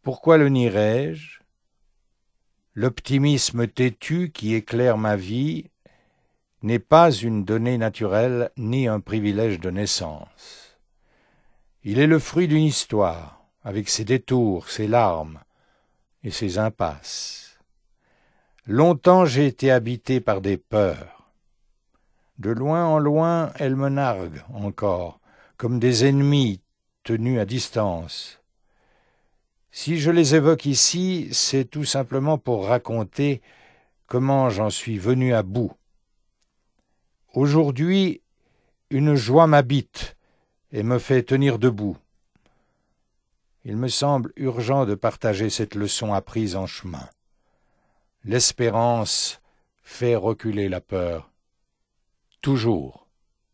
Pourquoi le nierais-je? L'optimisme têtu qui éclaire ma vie n'est pas une donnée naturelle ni un privilège de naissance. Il est le fruit d'une histoire, avec ses détours, ses larmes et ses impasses. Longtemps j'ai été habité par des peurs. De loin en loin, elles me narguent encore, comme des ennemis tenus à distance. Si je les évoque ici, c'est tout simplement pour raconter comment j'en suis venu à bout. Aujourd'hui, une joie m'habite et me fait tenir debout. Il me semble urgent de partager cette leçon apprise en chemin. L'espérance fait reculer la peur. Toujours.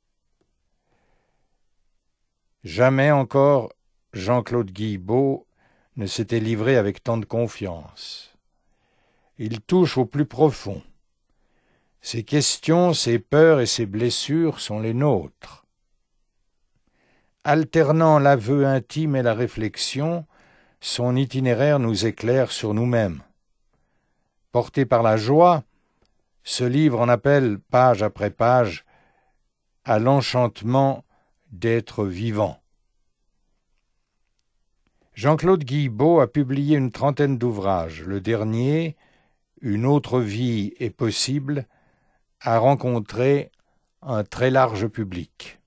Jamais encore Jean-Claude Guilbeault ne s'était livré avec tant de confiance. Il touche au plus profond. Ses questions, ses peurs et ses blessures sont les nôtres. Alternant l'aveu intime et la réflexion, son itinéraire nous éclaire sur nous-mêmes. Porté par la joie, ce livre en appelle, page après page, à l'enchantement d'être vivant. Jean-Claude Guilbeault a publié une trentaine d'ouvrages. Le dernier, Une autre vie est possible, a rencontré un très large public.